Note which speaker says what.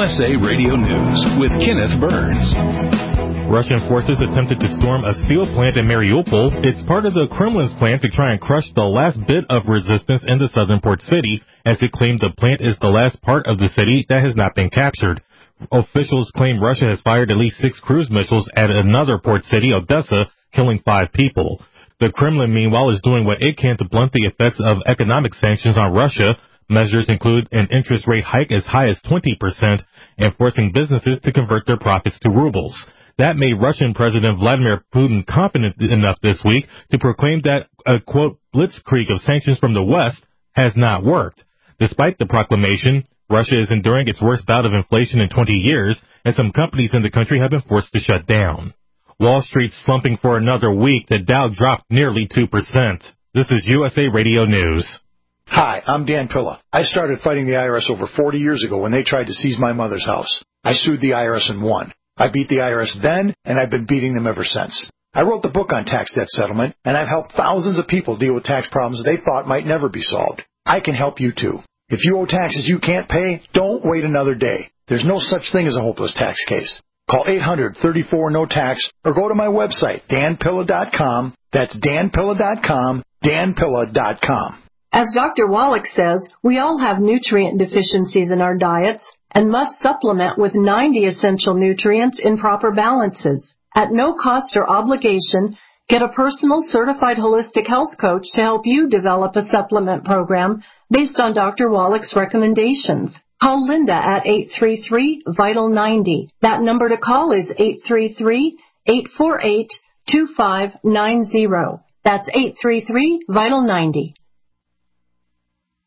Speaker 1: USA Radio News with Kenneth Burns.
Speaker 2: Russian forces attempted to storm a steel plant in Mariupol. It's part of the Kremlin's plan to try and crush the last bit of resistance in the southern port city, as it claimed the plant is the last part of the city that has not been captured. Officials claim Russia has fired at least 6 cruise missiles at another port city, Odessa, killing 5 people. The Kremlin, meanwhile, is doing what it can to blunt the effects of economic sanctions on Russia. Measures include an interest rate hike as high as 20% and forcing businesses to convert their profits to rubles. That made Russian President Vladimir Putin confident enough this week to proclaim that a, quote, blitzkrieg of sanctions from the West has not worked. Despite the proclamation, Russia is enduring its worst bout of inflation in 20 years, and some companies in the country have been forced to shut down. Wall Street slumping for another week. The Dow dropped nearly 2%. This is USA Radio News.
Speaker 3: Hi, I'm Dan Pilla. I started fighting the IRS over 40 years ago when they tried to seize my mother's house. I sued the IRS and won. I beat the IRS then, and I've been beating them ever since. I wrote the book on tax debt settlement, and I've helped thousands of people deal with tax problems they thought might never be solved. I can help you too. If you owe taxes you can't pay, don't wait another day. There's no such thing as a hopeless tax case. Call 800-34-NO-TAX or go to my website, danpilla.com. That's danpilla.com, danpilla.com.
Speaker 4: As Dr. Wallach says, we all have nutrient deficiencies in our diets and must supplement with 90 essential nutrients in proper balances. At no cost or obligation, get a personal certified holistic health coach to help you develop a supplement program based on Dr. Wallach's recommendations. Call Linda at 833-VITAL-90. That number to call is 833-848-2590. That's 833-VITAL-90.